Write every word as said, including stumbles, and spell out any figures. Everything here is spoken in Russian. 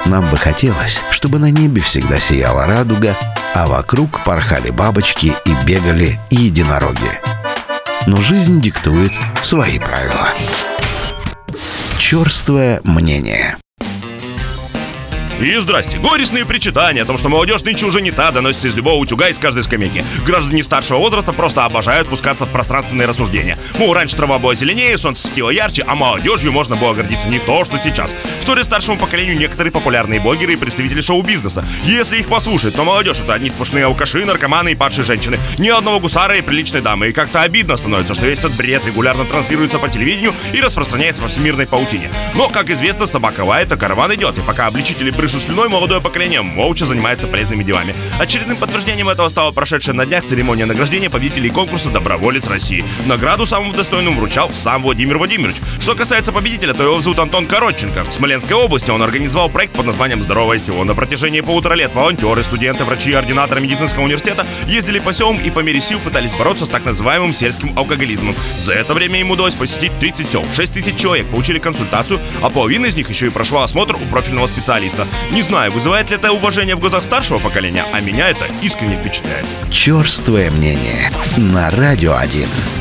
Нам бы хотелось, чтобы на небе всегда сияла радуга, а вокруг порхали бабочки и бегали единороги. Но жизнь диктует свои правила. Чёрствое мнение. И здрасте. Горестные причитания о том, что молодежь нынче уже не та, доносится из любого утюга, из каждой скамейки. Граждане старшего возраста просто обожают пускаться в пространственные рассуждения. Мол, раньше трава была зеленее, солнце светило ярче, а молодежью можно было гордиться не то, что сейчас. Вторят старшему поколению некоторые популярные блогеры и представители шоу-бизнеса. Если их послушать, то молодежь — это одни сплошные алкаши, наркоманы и падшие женщины. Ни одного гусара и приличной дамы. И как-то обидно становится, что весь этот бред регулярно транслируется по телевидению и распространяется по всемирной паутине. Но, как известно, собака лает, а караван идет. И пока обличители брызжут слюной, молодое поколение молча занимается полезными делами. Очередным подтверждением этого стала прошедшая на днях церемония награждения победителей конкурса «Доброволец России». Награду самому достойному вручал сам Владимир Владимирович. Что касается победителя, то его зовут Антон Коротченко. В Смоленской области он организовал проект под названием «Здоровое село». На протяжении полутора лет волонтеры, студенты, врачи и ординаторы медицинского университета ездили по селам и по мере сил пытались бороться с так называемым сельским алкоголизмом. За это время им удалось посетить тридцать сел. шесть тысяч человек получили консультацию, а половина из них еще и прошла осмотр у профильного специалиста. Не знаю, вызывает ли это уважение в глазах старшего поколения, а меня это искренне впечатляет. Чёрствое мнение на Радио один.